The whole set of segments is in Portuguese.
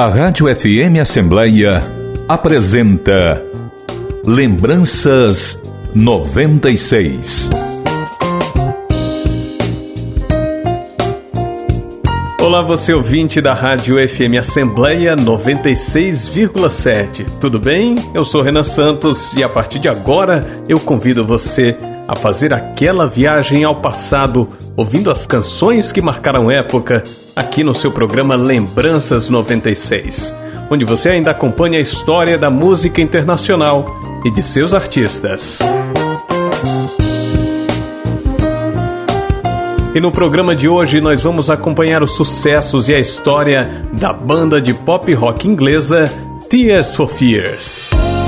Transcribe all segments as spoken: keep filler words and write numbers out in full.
A Rádio F M Assembleia apresenta Lembranças noventa e seis. Olá, você ouvinte da Rádio F M Assembleia noventa e seis vírgula sete. Tudo bem? Eu sou Renan Santos e a partir de agora eu convido você a fazer aquela viagem ao passado, ouvindo as canções que marcaram época, aqui no seu programa Lembranças noventa e seis, onde você ainda acompanha a história da música internacional e de seus artistas. E no programa de hoje nós vamos acompanhar os sucessos e a história da banda de pop rock inglesa Tears for Fears.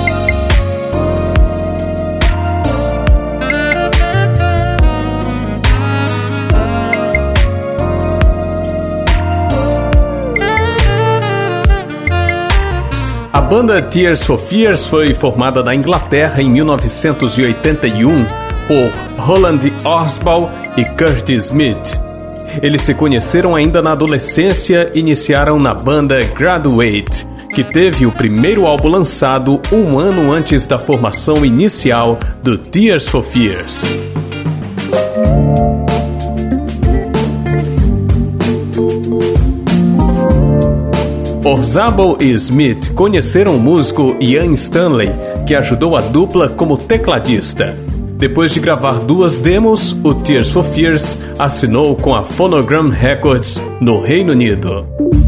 A banda Tears for Fears foi formada na Inglaterra em mil novecentos e oitenta e um por Roland Orzabal e Curtis Smith. Eles se conheceram ainda na adolescência e iniciaram na banda Graduate, que teve o primeiro álbum lançado um ano antes da formação inicial do Tears for Fears. Orzabal e Smith conheceram o músico Ian Stanley, que ajudou a dupla como tecladista. Depois de gravar duas demos, o Tears for Fears assinou com a Phonogram Records no Reino Unido.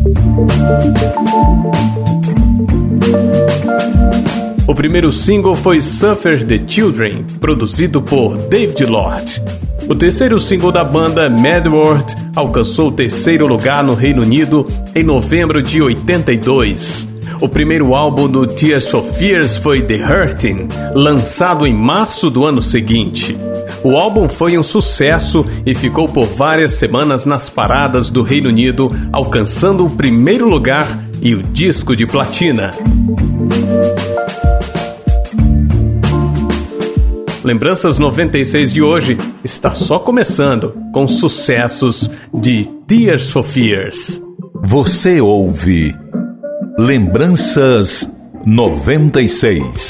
O primeiro single foi Suffer the Children, produzido por David Lord. O terceiro single da banda, Mad World, alcançou o terceiro lugar no Reino Unido em novembro de oitenta e dois. O primeiro álbum do Tears for Fears foi The Hurting, lançado em março do ano seguinte. O álbum foi um sucesso e ficou por várias semanas nas paradas do Reino Unido, alcançando o primeiro lugar e o disco de platina. Lembranças noventa e seis de hoje está só começando com sucessos de Tears for Fears. Você ouve Lembranças noventa e seis.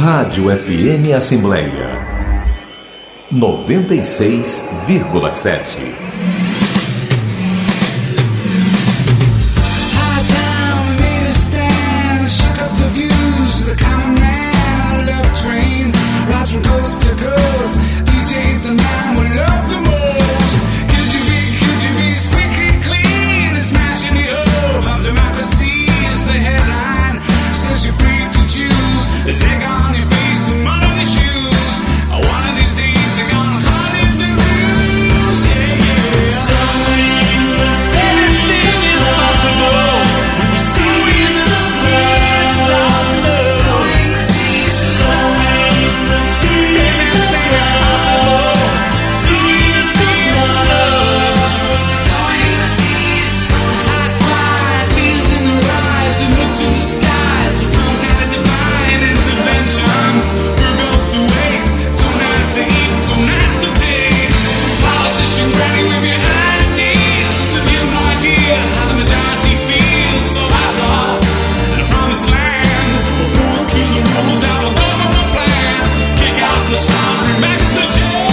Rádio F M Assembleia noventa e seis vírgula sete. Zig on your face and mud on your shoes. One of these days they're gonna cut in the news. Yeah, yeah. Something anything is possible when you see the seeds of love. Sowing the seeds, sowing the seeds of love. Sowing the seeds of love. Sowing the seeds. I spy tears in their eyes and look to the skies for some kind of divine intervention. Food goes to waste, so nice to eat, so nice to taste. Politician ready with your ideas. If you have no idea how the majority feels, so I thought in a promised land, we'll cruise to the rules out of government plan. Kick out the strong, bring back the jail.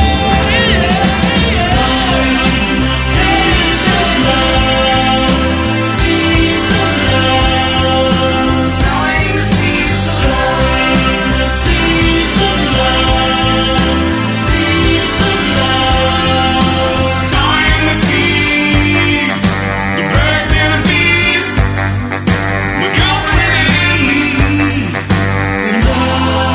Sowing the seeds of love, seeds of love. Sowing the seeds, sowing the seeds of love, seeds of love. Sowing the seeds, the birds and the bees, my girlfriend and me, in love.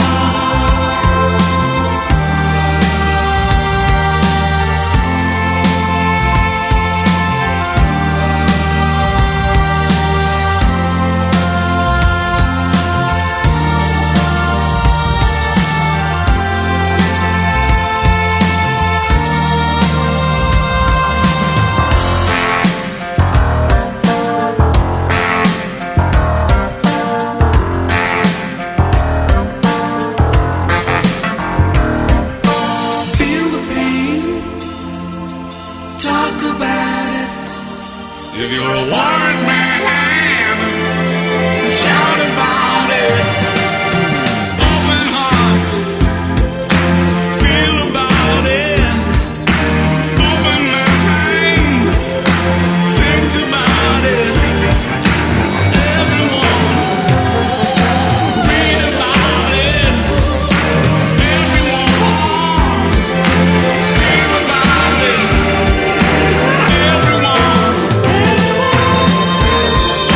Feel the pain, talk about it. If you're a warrant man, shout about it. Open hearts, feel about it. Open minds, think about it. Everyone, read about it. Everyone, scream about it. Everyone.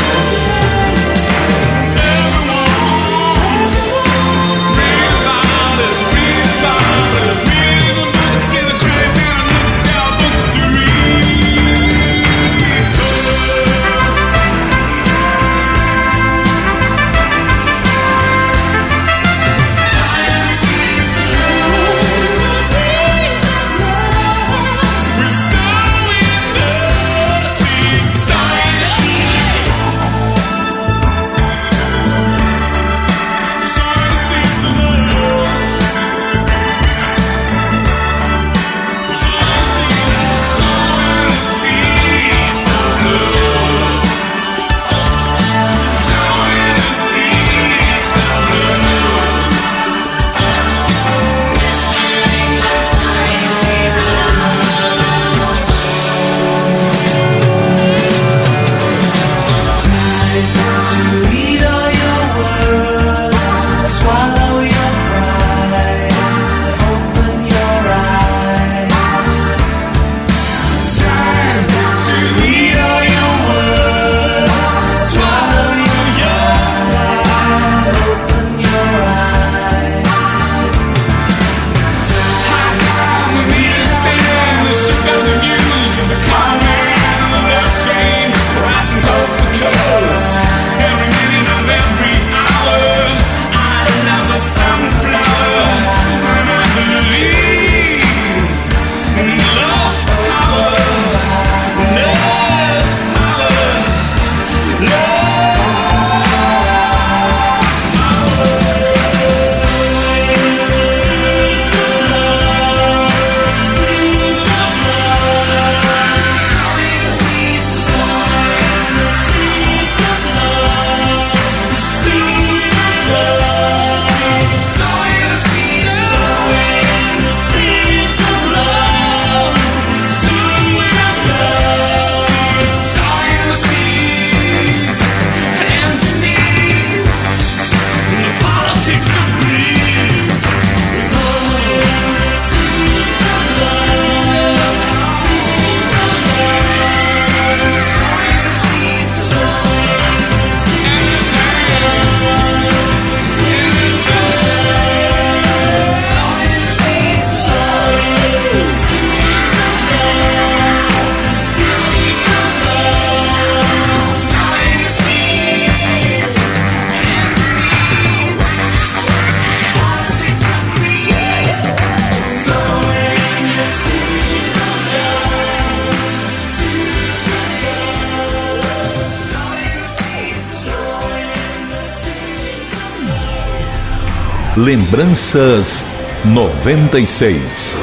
Lembranças noventa e seis.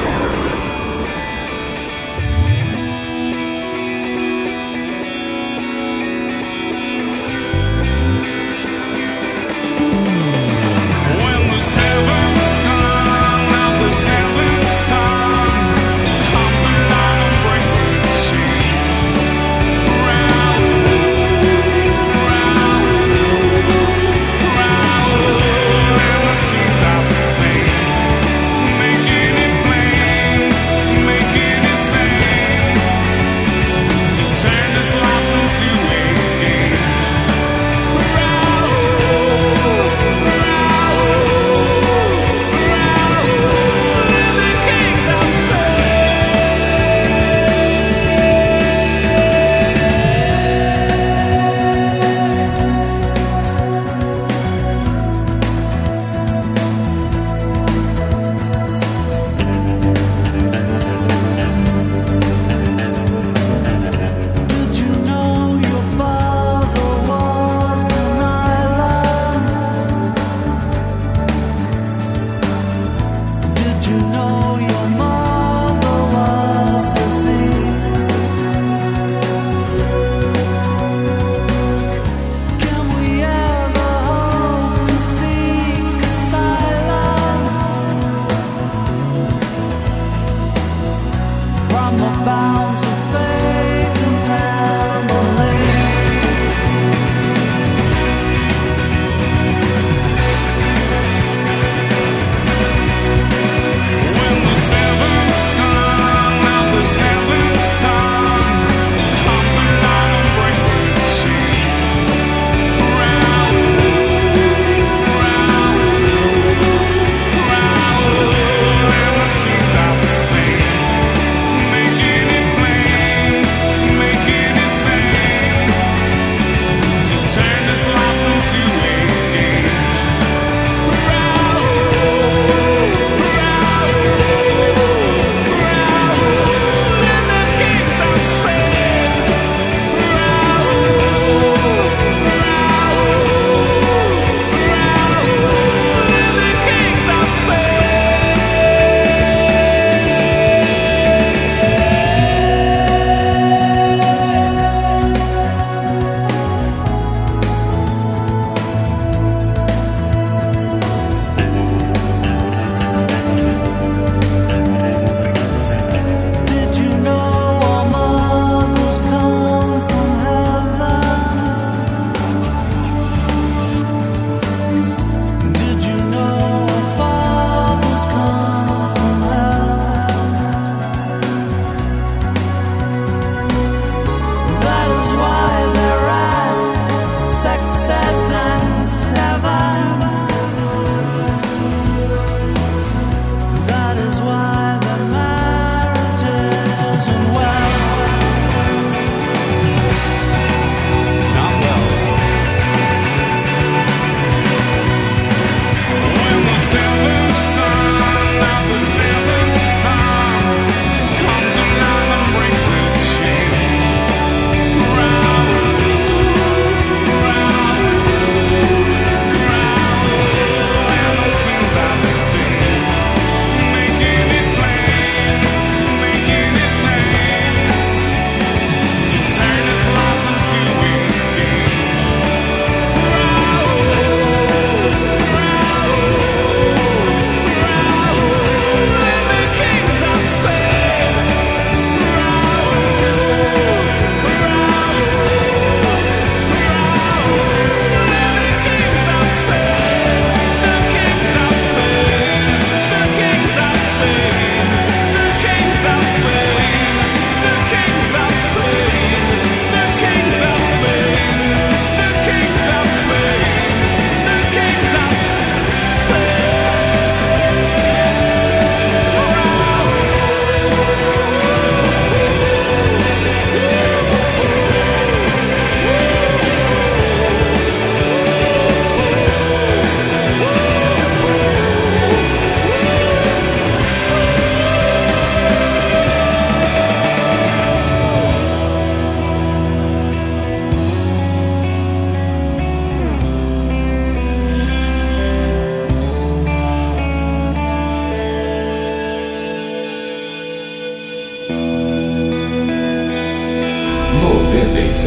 When the seventh son of the seventh son comes along and breaks the chain, Raoul, Raoul, Raoul, and the kings of Spain, making it plain.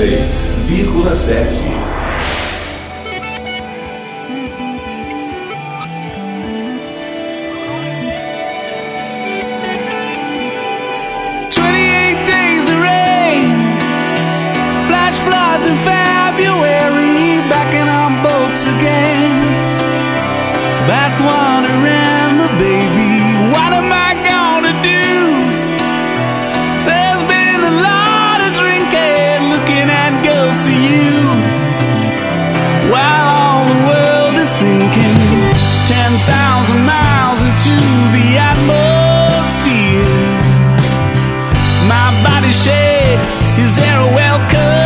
seis vírgula sete. twenty-eight days of rain, flash floods in February, backing on boats again. Bathwater and the baby, what am I gonna do? There's been a lot of drinking, looking at girls to you, while all the world is sinking. Ten thousand miles into the atmosphere. My body shakes, is there a welcome?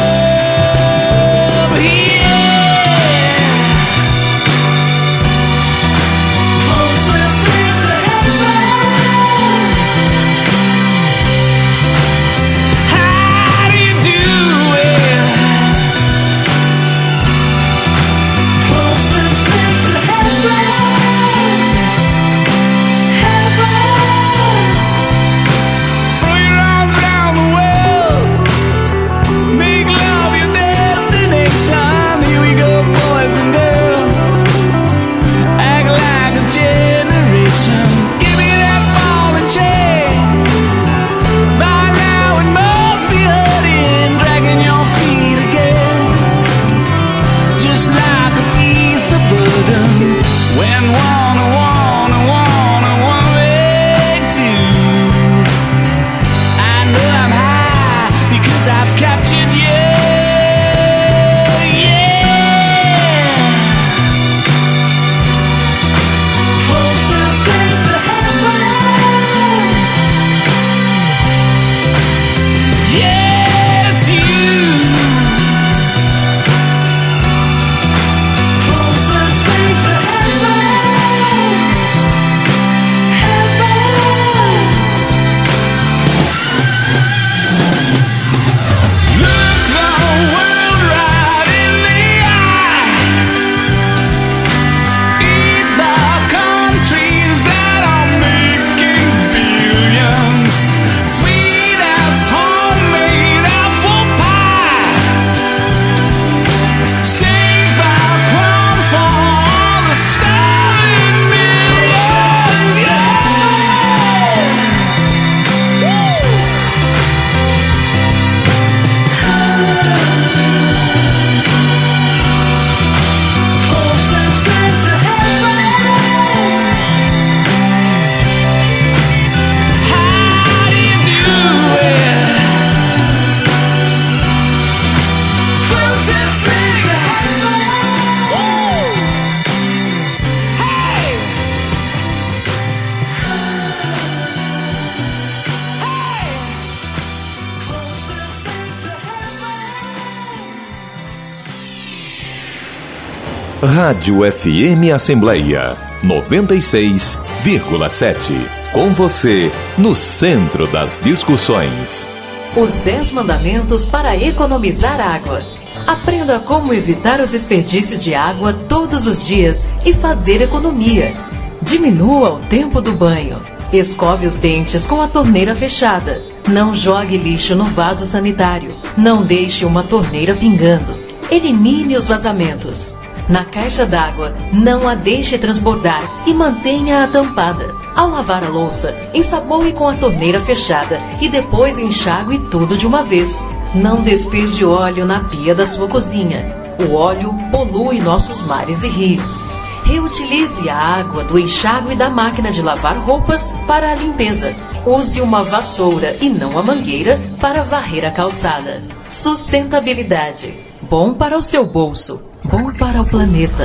Rádio F M Assembleia noventa e seis vírgula sete. Com você, no centro das discussões. Os dez mandamentos para economizar água. Aprenda como evitar o desperdício de água todos os dias e fazer economia. Diminua o tempo do banho. Escove os dentes com a torneira fechada. Não jogue lixo no vaso sanitário. Não deixe uma torneira pingando. Elimine os vazamentos. Na caixa d'água, não a deixe transbordar e mantenha-a tampada. Ao lavar a louça, ensaboe com a torneira fechada e depois enxague tudo de uma vez. Não despeje óleo na pia da sua cozinha. O óleo polui nossos mares e rios. Reutilize a água do enxágue da máquina de lavar roupas para a limpeza. Use uma vassoura e não a mangueira para varrer a calçada. Sustentabilidade. Bom para o seu bolso. Bom para o planeta.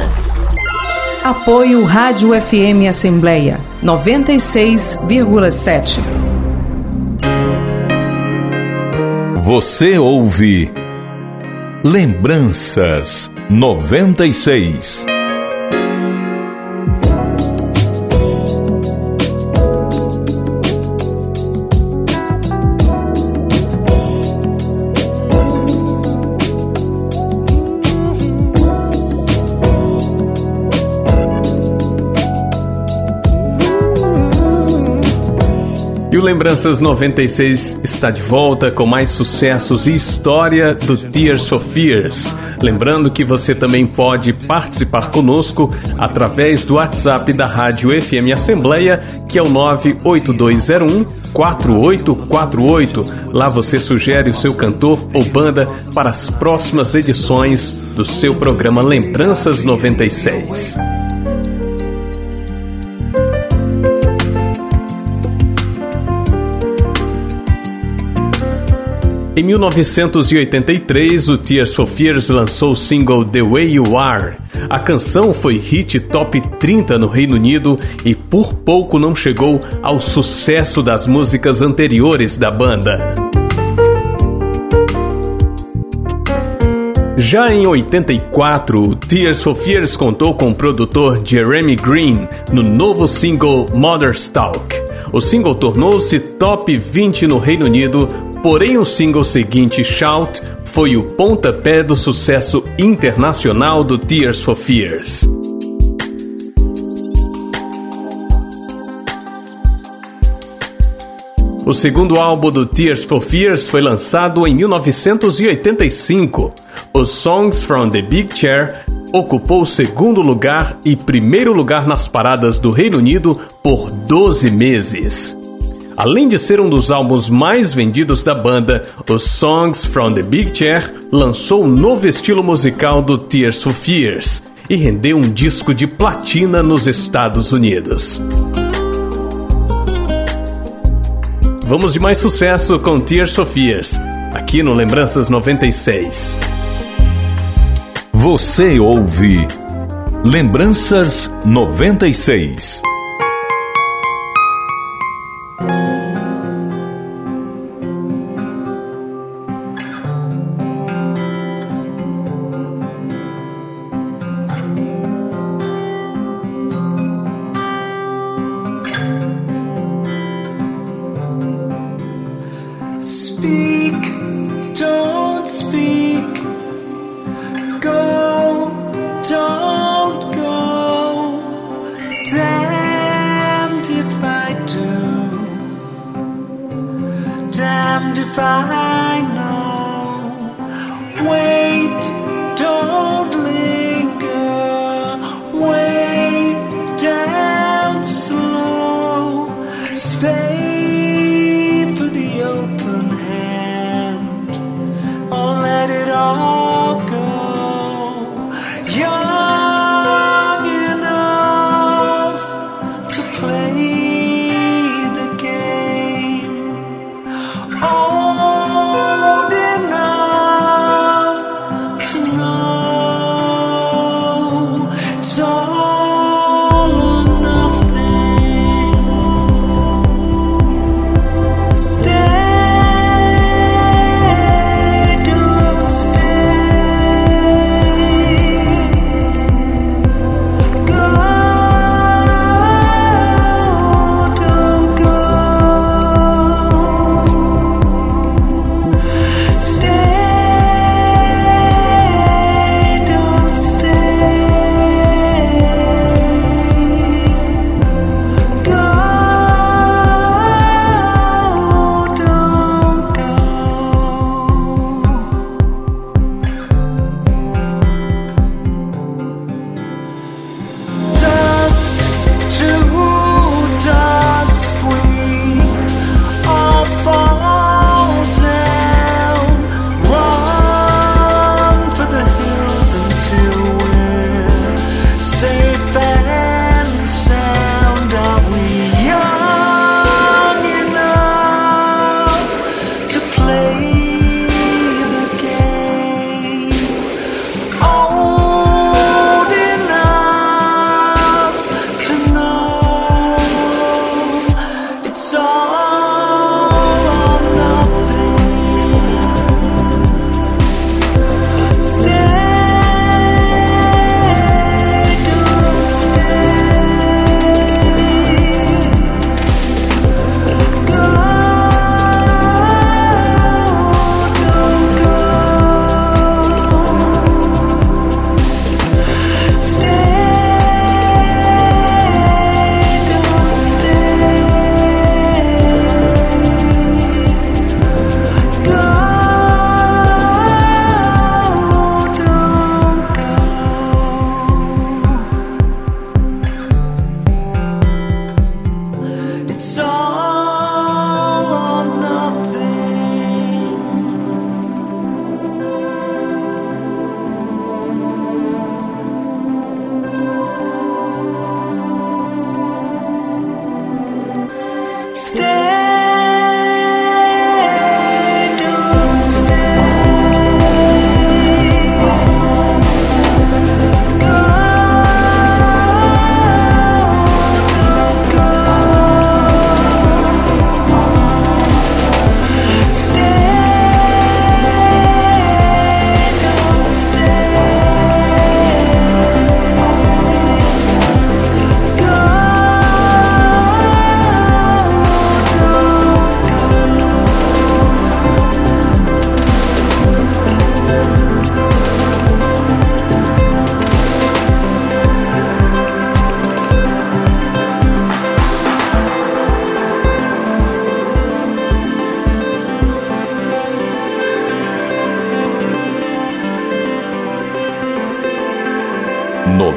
Apoio Rádio F M Assembleia noventa e seis vírgula sete. Você ouve Lembranças noventa e seis. E o Lembranças noventa e seis está de volta com mais sucessos e história do Tears for Fears. Lembrando que você também pode participar conosco através do WhatsApp da Rádio F M Assembleia, que é o nove oito dois zero um quatro oito quatro oito. Lá você sugere o seu cantor ou banda para as próximas edições do seu programa Lembranças noventa e seis. Em mil novecentos e oitenta e três, o Tears for Fears lançou o single The Way You Are. A canção foi hit top trinta no Reino Unido e por pouco não chegou ao sucesso das músicas anteriores da banda. Já em oitenta e quatro, Tears for Fears contou com o produtor Jeremy Green no novo single Mother's Talk. O single tornou-se top vinte no Reino Unido, porém o single seguinte, Shout, foi o pontapé do sucesso internacional do Tears for Fears. O segundo álbum do Tears for Fears foi lançado em mil novecentos e oitenta e cinco. Os Songs from the Big Chair ocupou o segundo lugar e primeiro lugar nas paradas do Reino Unido por doze meses. Além de ser um dos álbuns mais vendidos da banda, os Songs from the Big Chair lançou um novo estilo musical do Tears for Fears e rendeu um disco de platina nos Estados Unidos. Vamos de mais sucesso com Tears for Fears, aqui no Lembranças noventa e seis. Você ouve Lembranças noventa e seis. Speak, don't speak. Go, don't go. Damned if I do. Damned if I know. Wait, don't linger. Wait down slow. Stay for the open hand. Or let it all go. Young enough to play the game. Old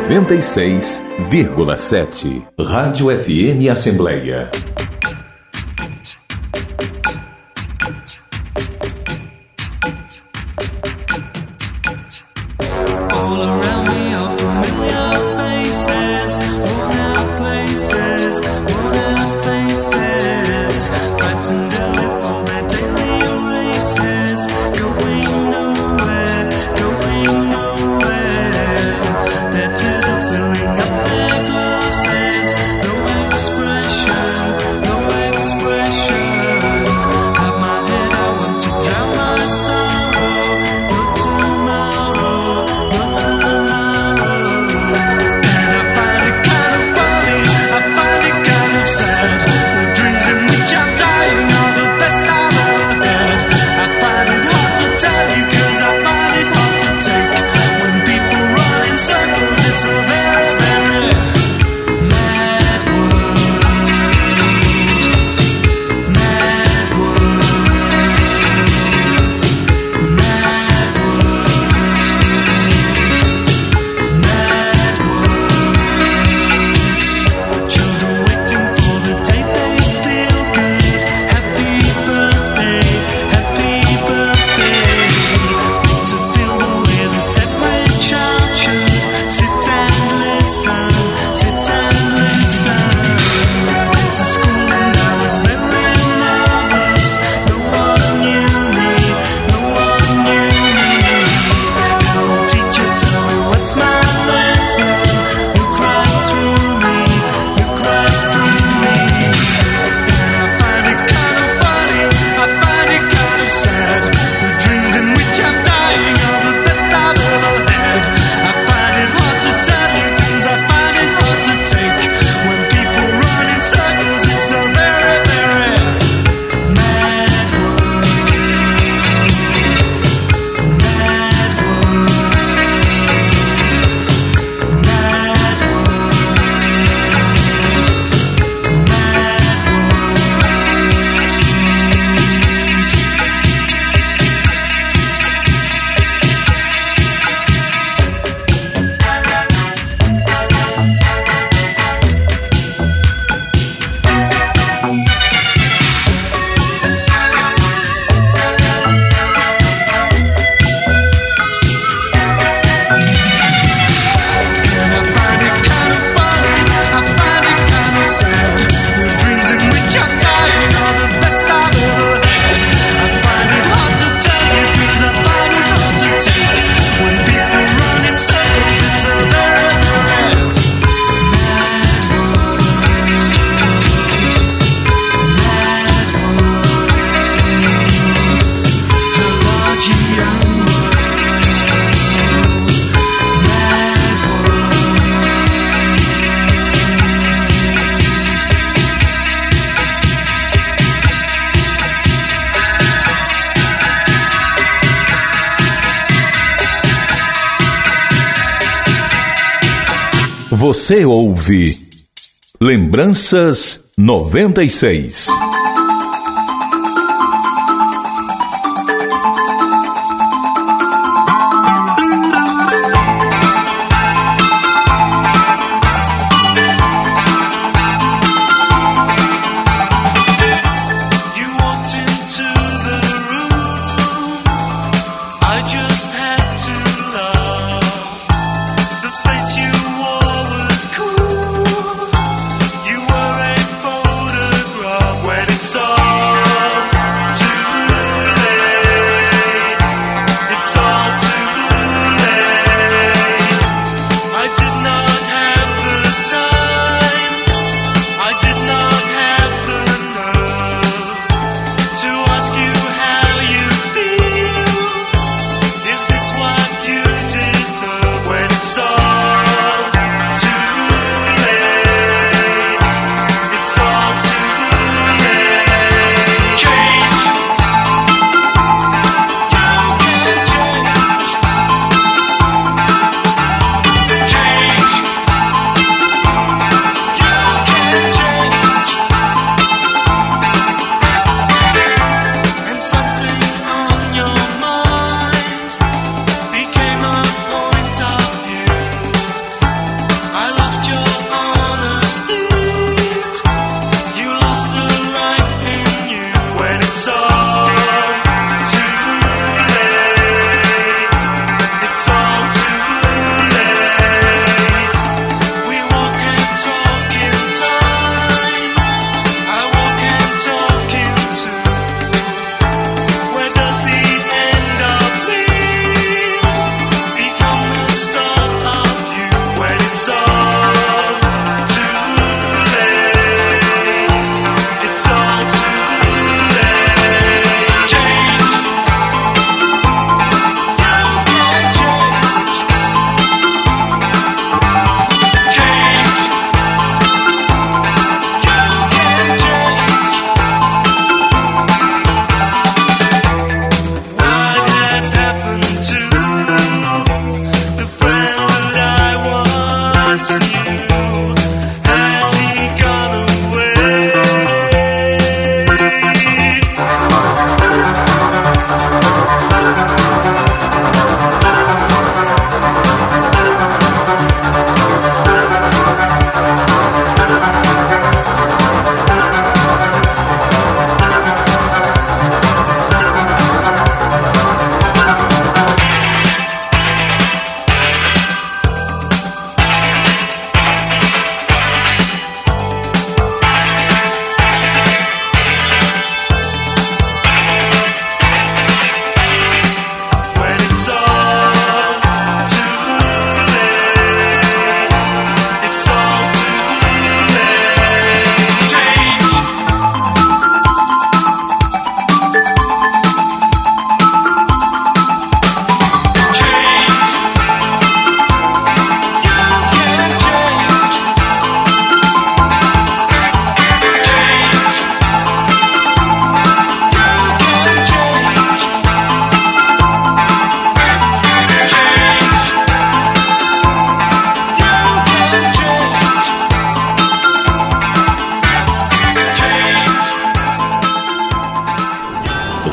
noventa e seis vírgula sete. Rádio F M Assembleia. Você ouve Lembranças noventa e seis. When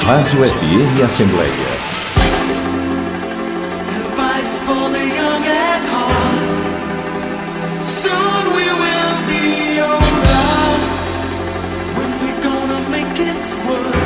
Rádio F M Assembleia. Advice for the young at heart. Soon we will be older. When we're gonna make it work.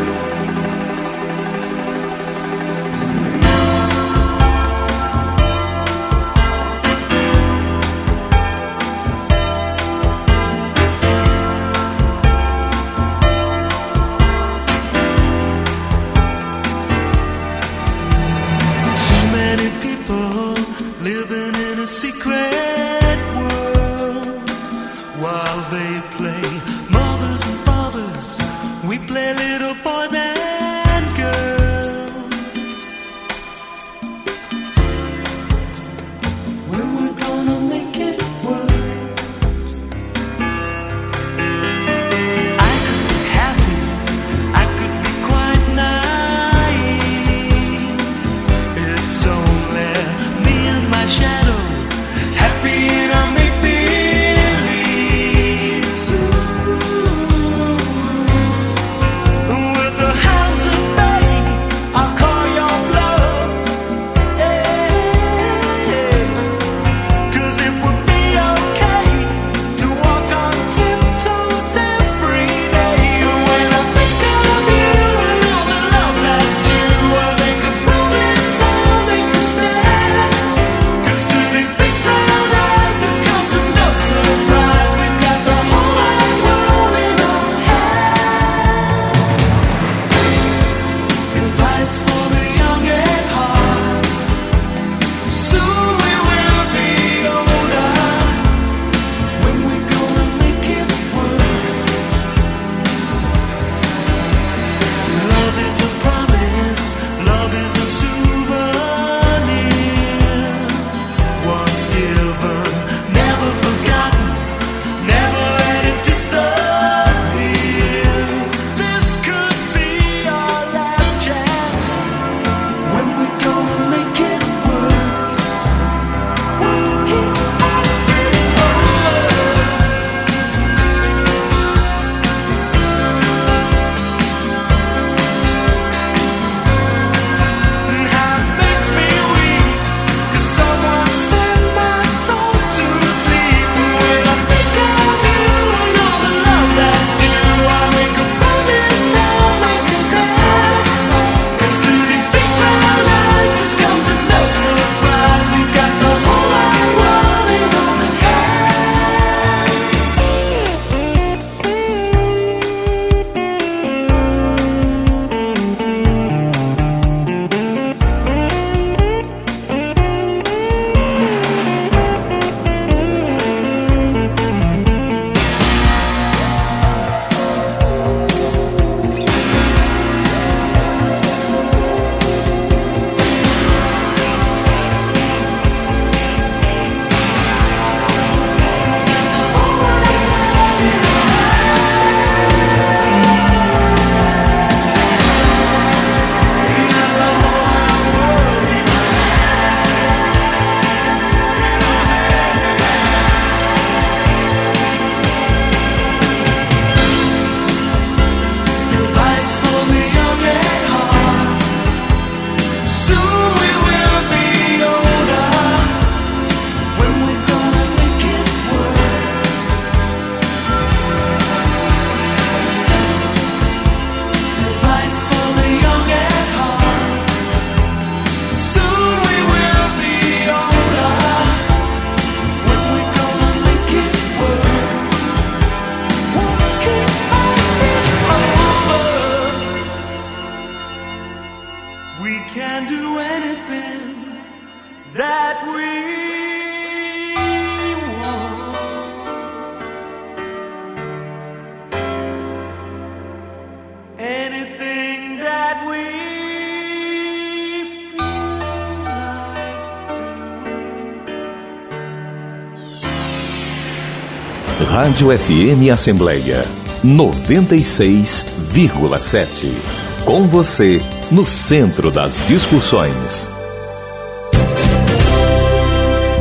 Rádio F M Assembleia noventa e seis vírgula sete. Com você, no centro das discussões.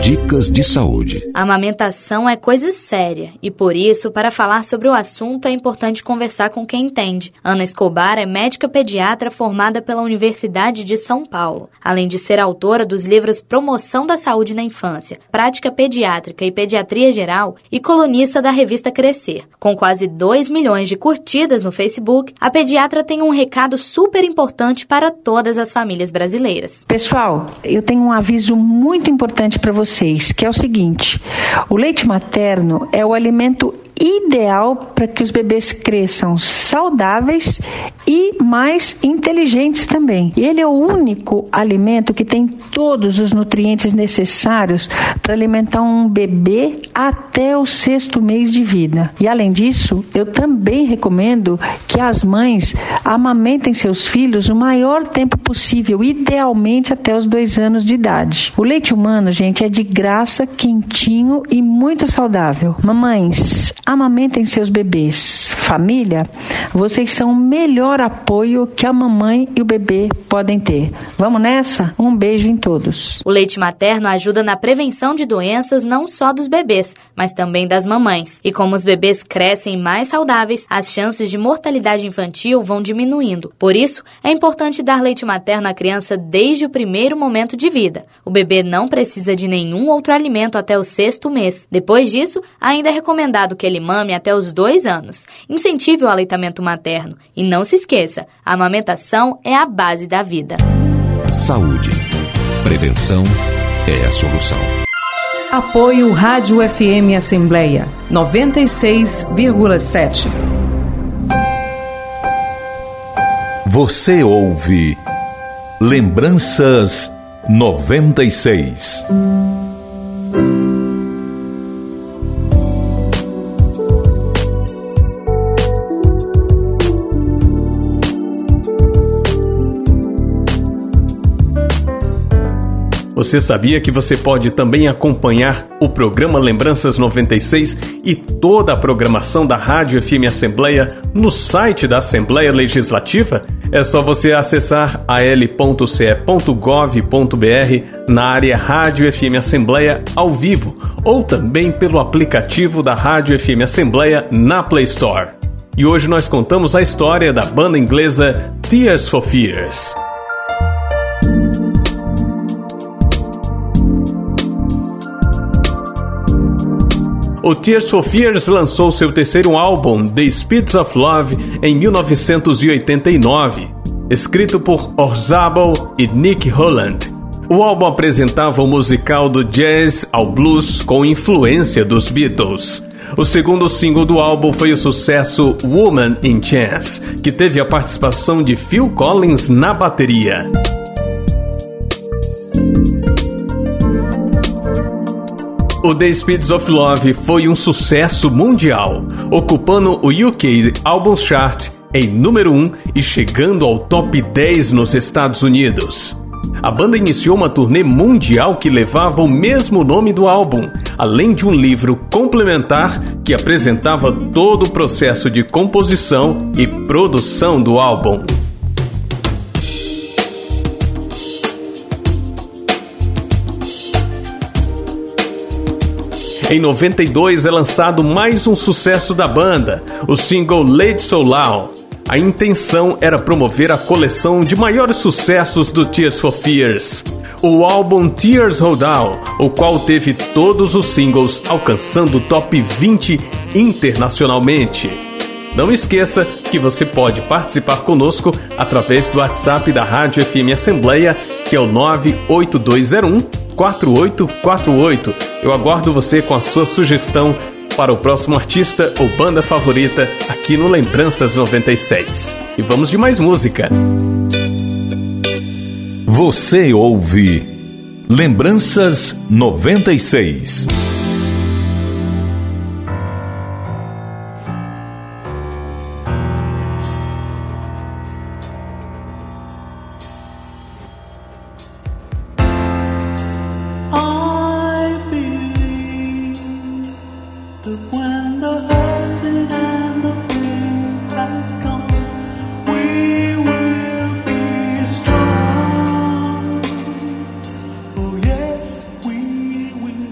Dicas de saúde. A amamentação é coisa séria e, por isso, para falar sobre o assunto é importante conversar com quem entende. Ana Escobar é médica pediatra formada pela Universidade de São Paulo. Além de ser autora dos livros Promoção da Saúde na Infância, Prática Pediátrica e Pediatria Geral e colunista da revista Crescer. Com quase dois milhões de curtidas no Facebook, a pediatra tem um recado super importante para todas as famílias brasileiras. Pessoal, eu tenho um aviso muito importante para vocês. Vocês, que é o seguinte: o leite materno é o alimento ideal para que os bebês cresçam saudáveis e mais inteligentes também. E ele é o único alimento que tem todos os nutrientes necessários para alimentar um bebê até o sexto mês de vida. E além disso, eu também recomendo que as mães amamentem seus filhos o maior tempo possível, idealmente até os dois anos de idade. O leite humano, gente, é de graça, quentinho e muito saudável. Mamães, amamentem seus bebês. Família, vocês são o melhor apoio que a mamãe e o bebê podem ter. Vamos nessa? Um beijo em todos. O leite materno ajuda na prevenção de doenças não só dos bebês, mas também das mamães. E como os bebês crescem mais saudáveis, as chances de mortalidade infantil vão diminuindo. Por isso, é importante dar leite materno à criança desde o primeiro momento de vida. O bebê não precisa de nenhum outro alimento até o sexto mês. Depois disso, ainda é recomendado que ele mame até os dois anos. Incentive o aleitamento materno. E não se esqueça, a amamentação é a base da vida. Saúde. Prevenção é a solução. Apoio Rádio F M Assembleia noventa e seis vírgula sete. Você ouve Lembranças noventa e seis. Você sabia que você pode também acompanhar o programa Lembranças noventa e seis e toda a programação da Rádio F M Assembleia no site da Assembleia Legislativa? É só você acessar a l ponto c e ponto gov ponto b r na área Rádio F M Assembleia ao vivo ou também pelo aplicativo da Rádio F M Assembleia na Play Store. E hoje nós contamos a história da banda inglesa Tears for Fears. O Tears for Fears lançou seu terceiro álbum, The Speeds of Love, em mil novecentos e oitenta e nove, escrito por Orzabal e Nick Holland. O álbum apresentava o musical do jazz ao blues com influência dos Beatles. O segundo single do álbum foi o sucesso Woman in Chains, que teve a participação de Phil Collins na bateria. O The Speeds of Love foi um sucesso mundial, ocupando o U K Albums Chart em número um e chegando ao top dez nos Estados Unidos. A banda iniciou uma turnê mundial que levava o mesmo nome do álbum, além de um livro complementar que apresentava todo o processo de composição e produção do álbum. Em noventa e dois é lançado mais um sucesso da banda, o single Lady So Loud. A intenção era promover a coleção de maiores sucessos do Tears for Fears, o álbum Tears Hold Out, o qual teve todos os singles alcançando o top vinte internacionalmente. Não esqueça que você pode participar conosco através do WhatsApp da Rádio F M Assembleia, que é o nove oito dois zero um quatro oito quatro oito. Eu aguardo você com a sua sugestão para o próximo artista ou banda favorita aqui no Lembranças noventa e seis. E vamos de mais música. Você ouve Lembranças noventa e seis. Oh yes, we will.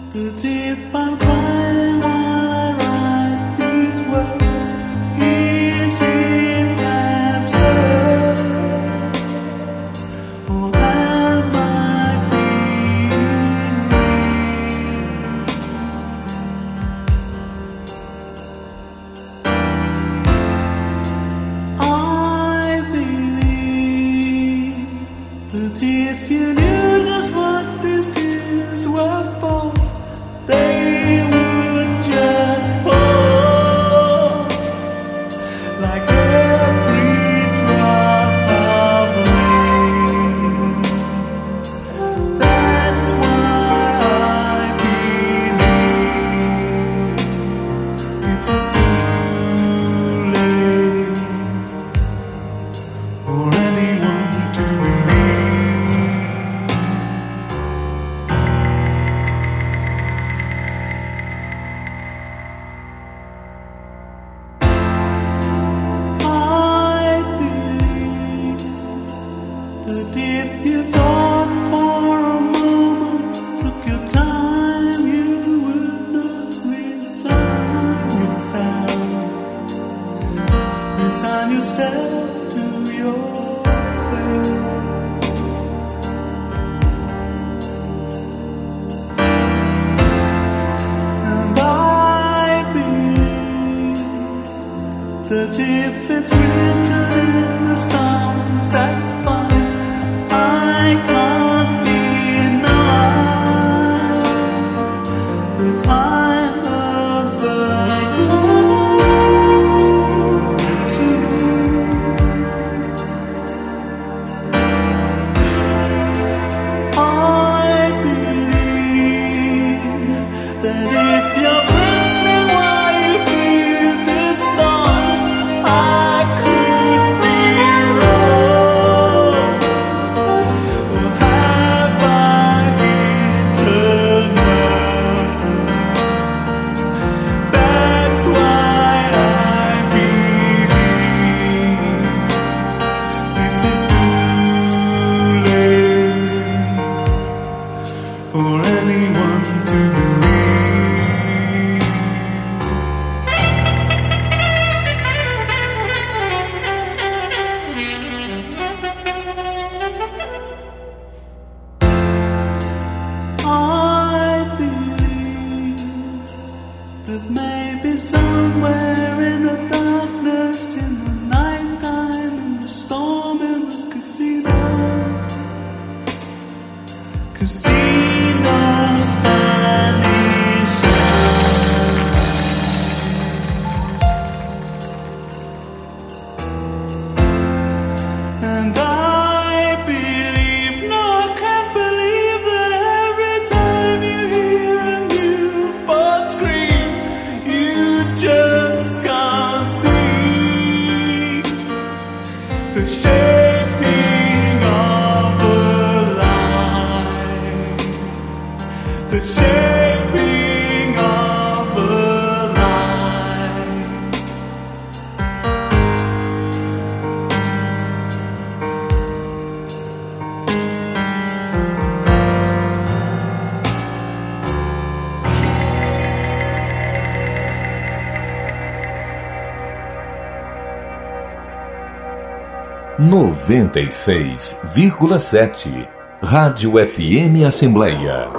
noventa e seis vírgula sete Rádio F M Assembleia.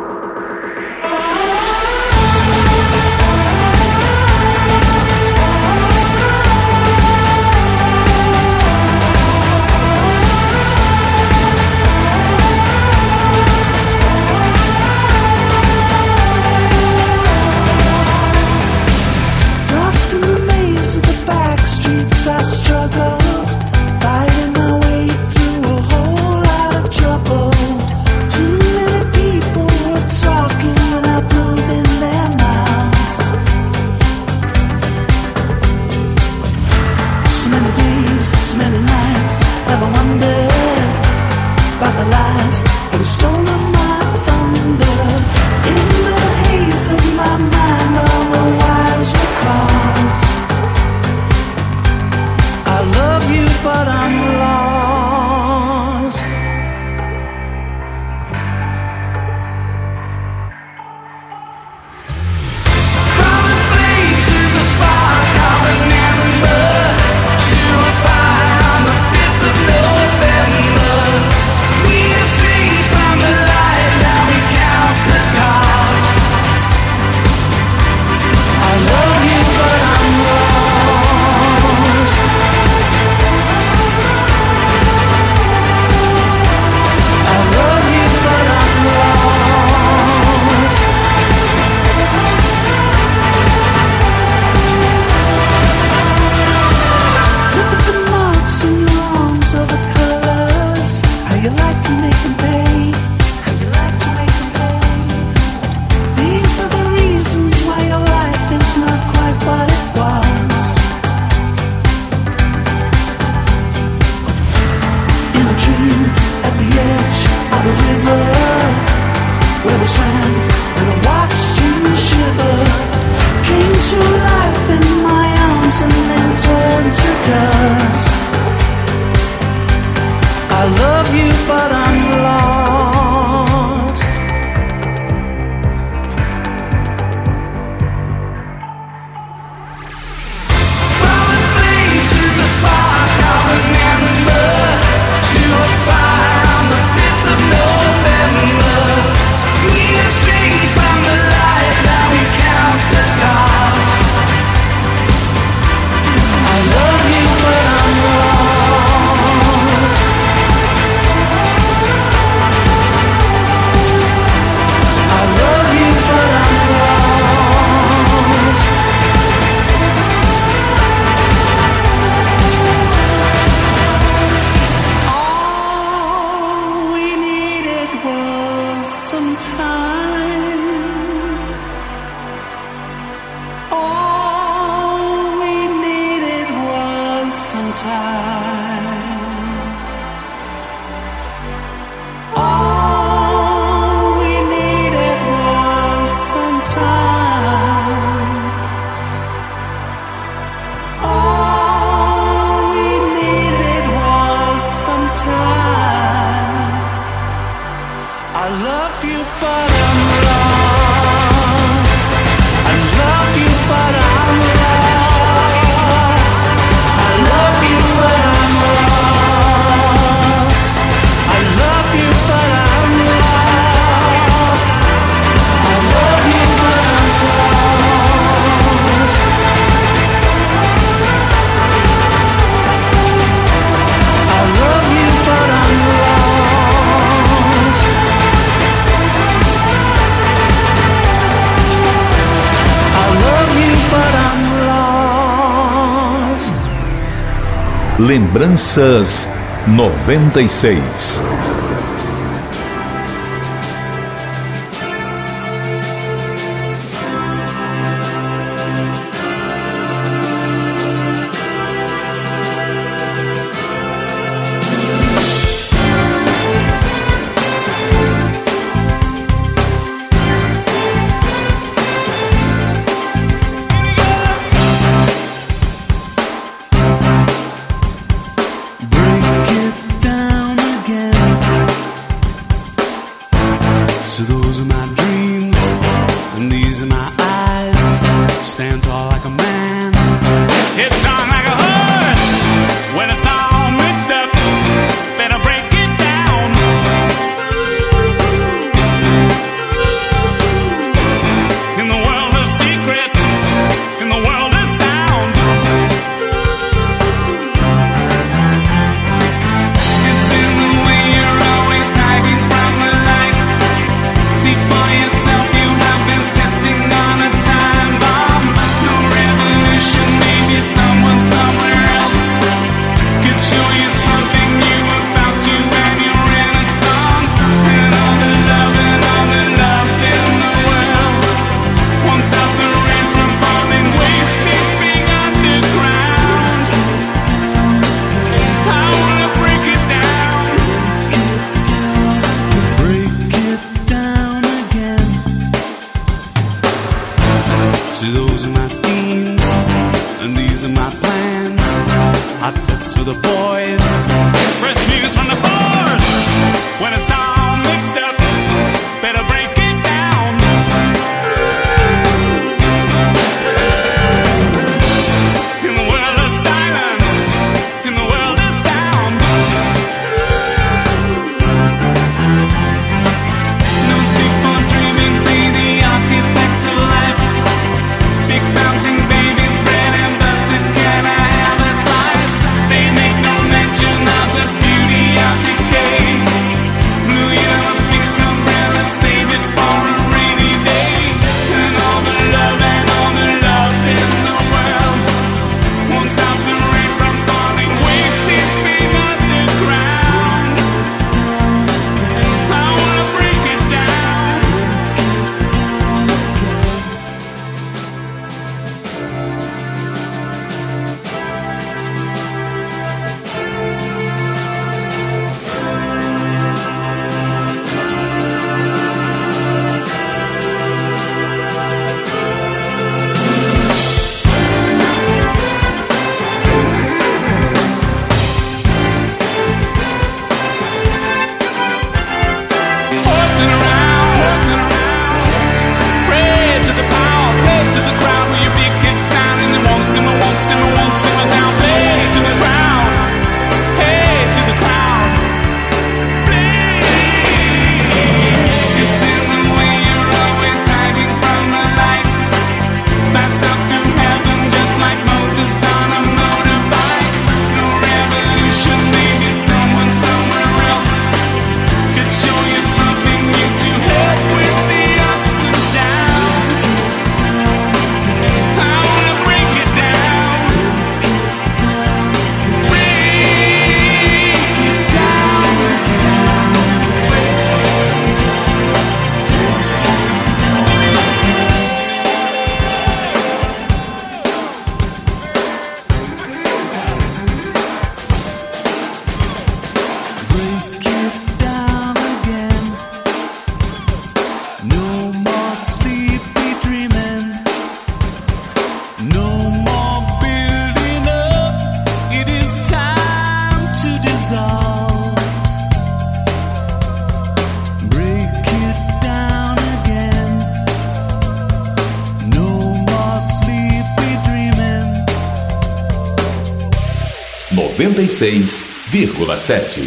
Fighting my way through a whole lot of trouble. Too many people Lembranças noventa e seis. noventa e seis vírgula sete.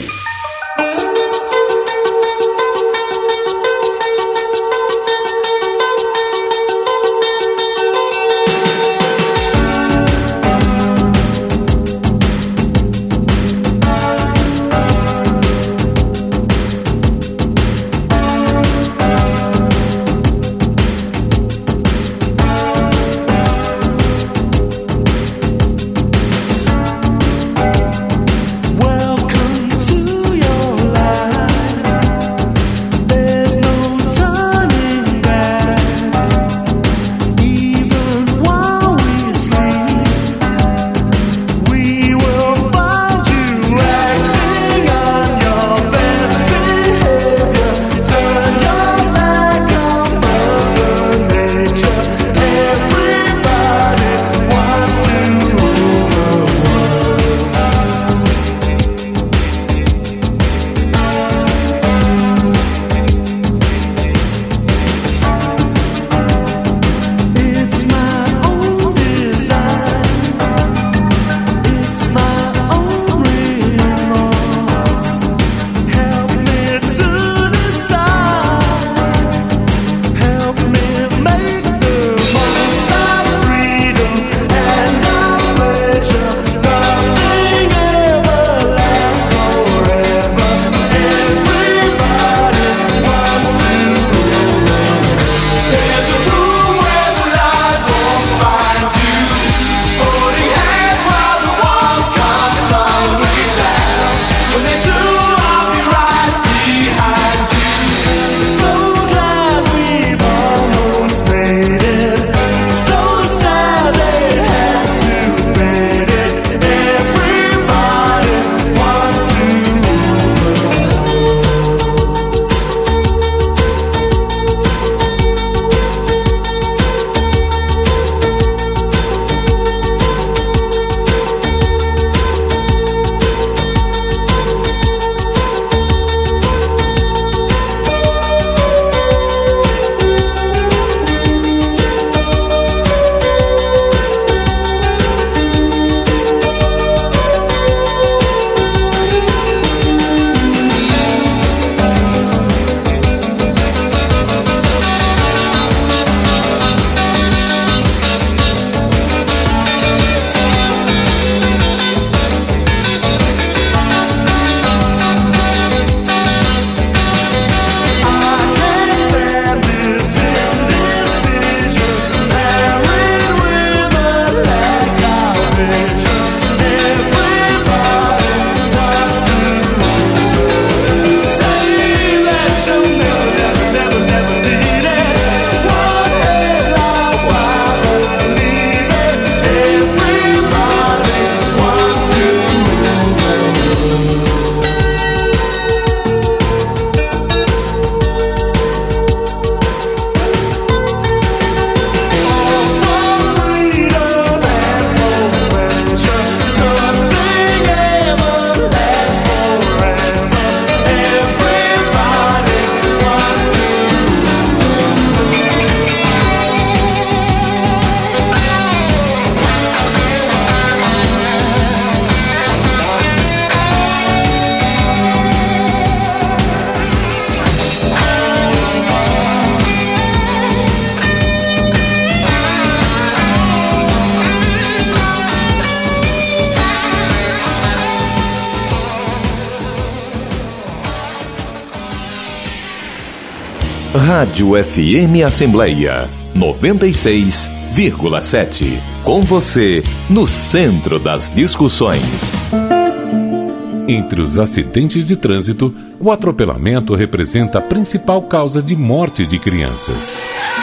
Rádio F M Assembleia noventa e seis vírgula sete. Com você, no centro das discussões. Entre os acidentes de trânsito, o atropelamento representa a principal causa de morte de crianças.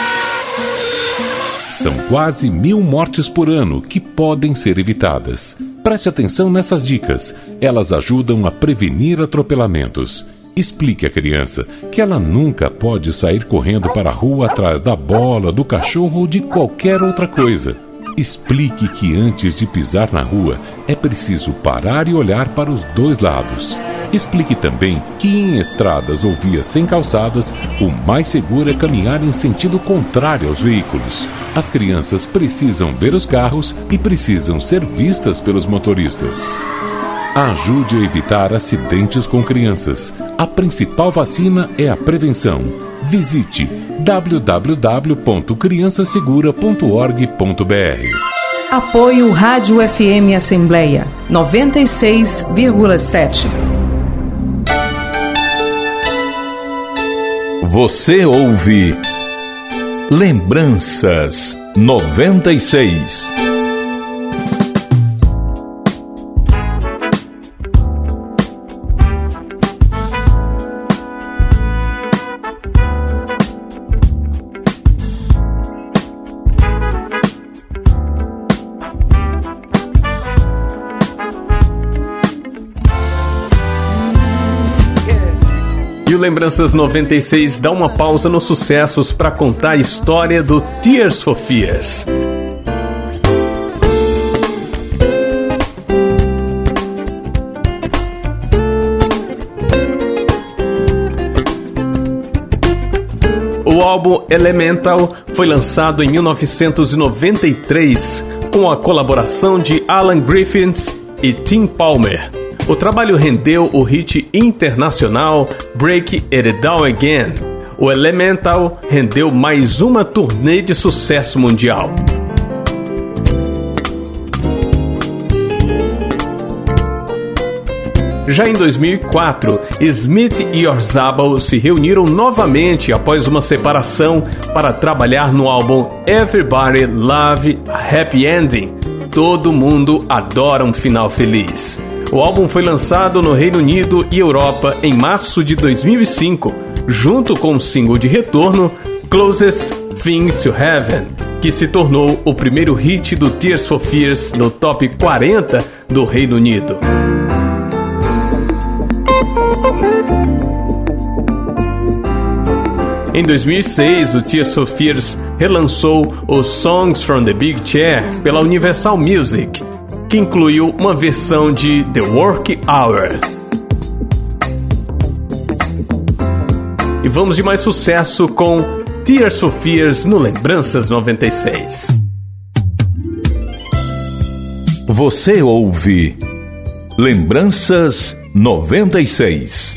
São quase mil mortes por ano que podem ser evitadas. Preste atenção nessas dicas. Elas ajudam a prevenir atropelamentos. Explique à criança que ela nunca pode sair correndo para a rua atrás da bola, do cachorro ou de qualquer outra coisa. Explique que antes de pisar na rua é preciso parar e olhar para os dois lados. Explique também que em estradas ou vias sem calçadas, o mais seguro é caminhar em sentido contrário aos veículos. As crianças precisam ver os carros e precisam ser vistas pelos motoristas. Ajude a evitar acidentes com crianças. A principal vacina é a prevenção. Visite w w w ponto criança segura ponto org ponto b r. Apoio Rádio F M Assembleia noventa e seis vírgula sete. Você ouve Lembranças noventa e seis. E o Lembranças noventa e seis dá uma pausa nos sucessos para contar a história do Tears for Fears. O álbum Elemental foi lançado em mil novecentos e noventa e três com a colaboração de Alan Griffiths e Tim Palmer. O trabalho rendeu o hit internacional Break It Down Again. O Elemental rendeu mais uma turnê de sucesso mundial. Já em dois mil e quatro, Smith e Orzabal se reuniram novamente após uma separação para trabalhar no álbum Everybody Love a Happy Ending. Todo mundo adora um final feliz. O álbum foi lançado no Reino Unido e Europa em março de dois mil e cinco, junto com o single de retorno Closest Thing to Heaven, que se tornou o primeiro hit do Tears for Fears no top quarenta do Reino Unido. Em dois mil e seis, o Tears for Fears relançou os Songs from the Big Chair pela Universal Music, que incluiu uma versão de The Work Hours. E vamos de mais sucesso com Tears for Fears no Lembranças noventa e seis. Você ouve Lembranças noventa e seis.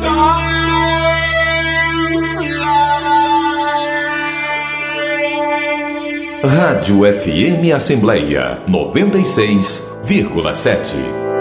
Rádio F M Assembleia noventa e seis vírgula sete.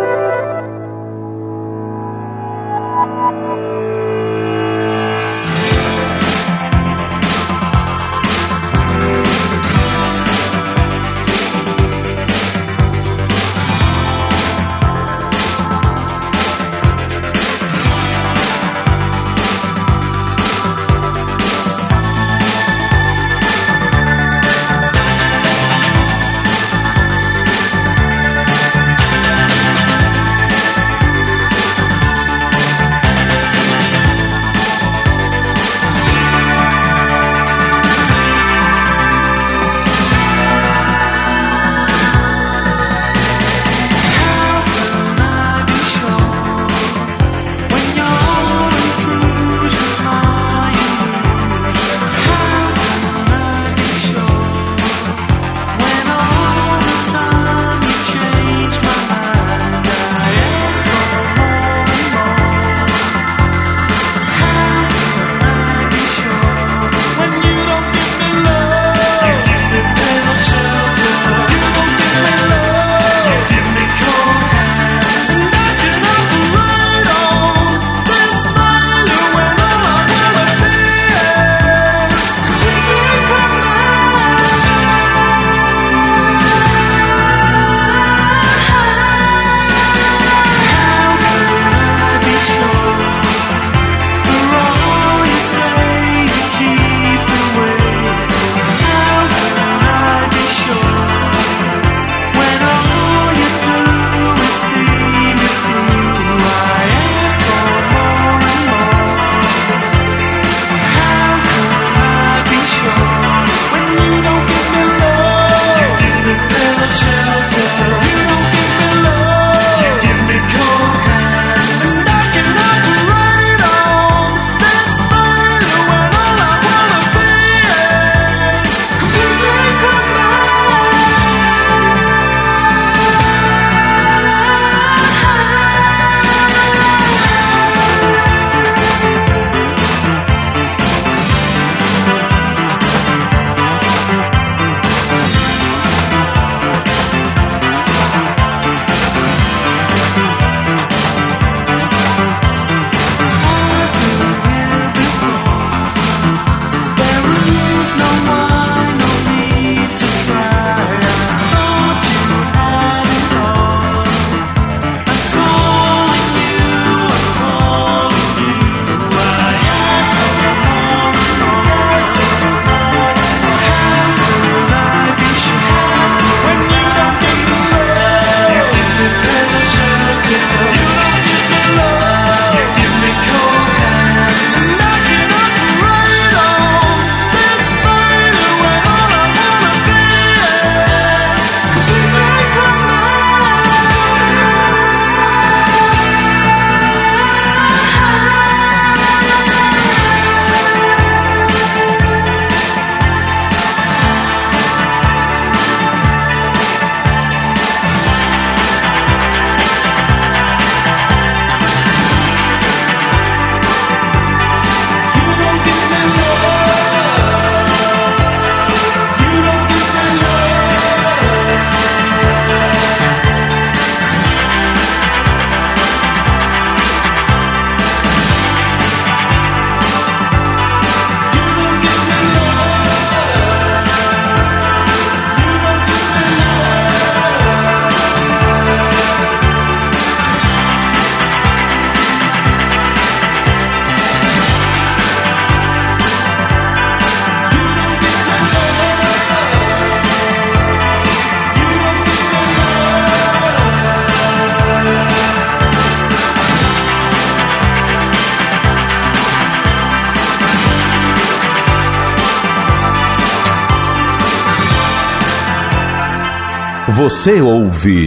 Você ouve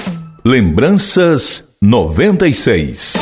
Lembranças noventa e seis.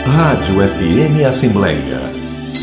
Rádio F M Assembleia.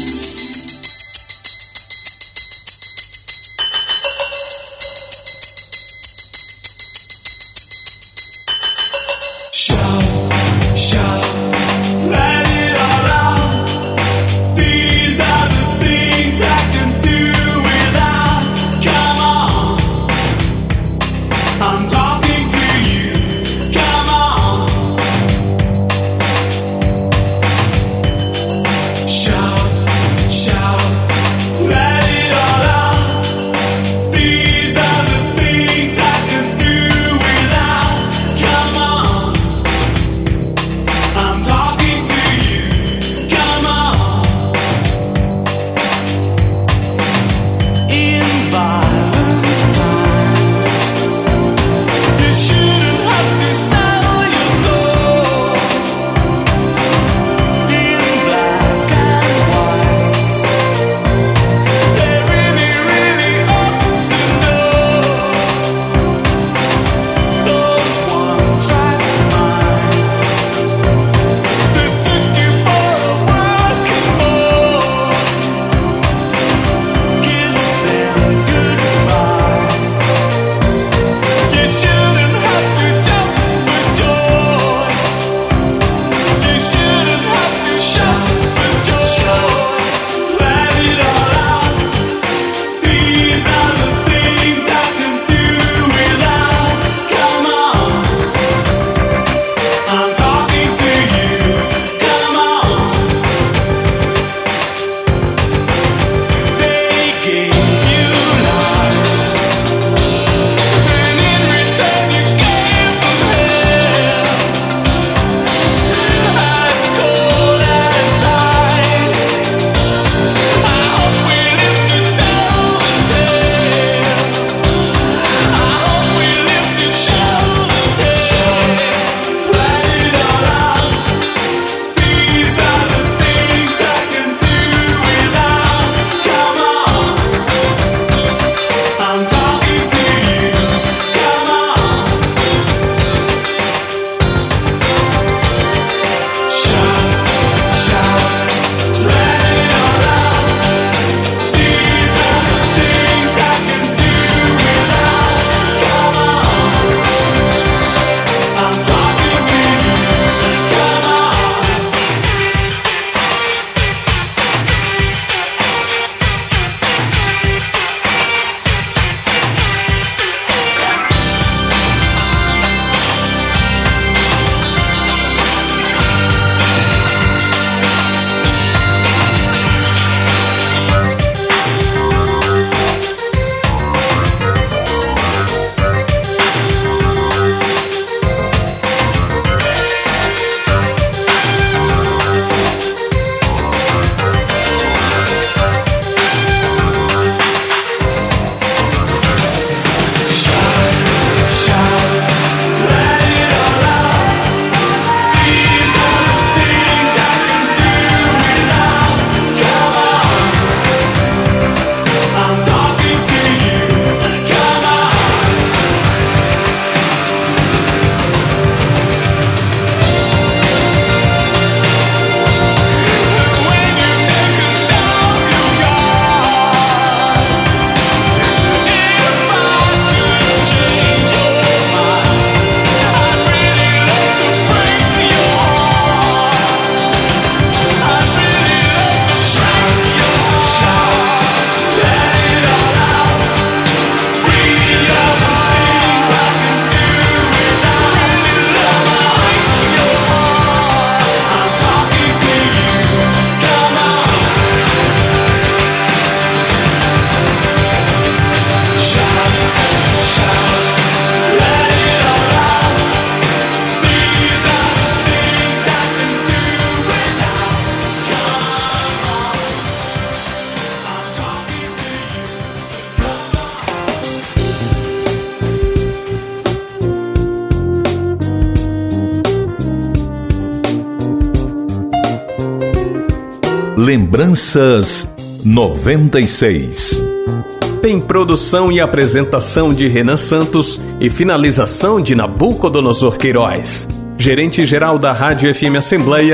Lembranças noventa e seis. Tem produção e apresentação de Renan Santos e finalização de Nabucodonosor Queiroz. Gerente-geral da Rádio F M Assembleia,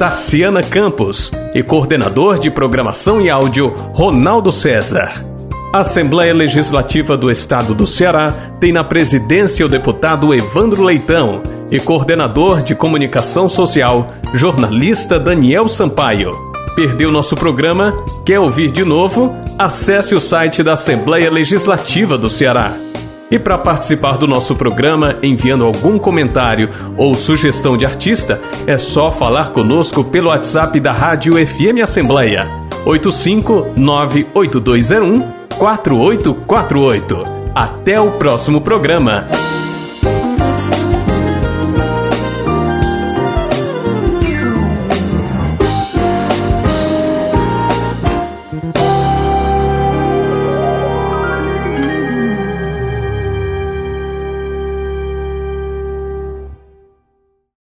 Tarciana Campos e coordenador de programação e áudio, Ronaldo César. A Assembleia Legislativa do Estado do Ceará tem na presidência o deputado Evandro Leitão e coordenador de comunicação social, jornalista Daniel Sampaio. Perdeu nosso programa? Quer ouvir de novo? Acesse o site da Assembleia Legislativa do Ceará. E para participar do nosso programa, enviando algum comentário ou sugestão de artista, é só falar conosco pelo WhatsApp da Rádio F M Assembleia, oito cinco nove oito dois zero um quatro oito quatro oito. Até o próximo programa.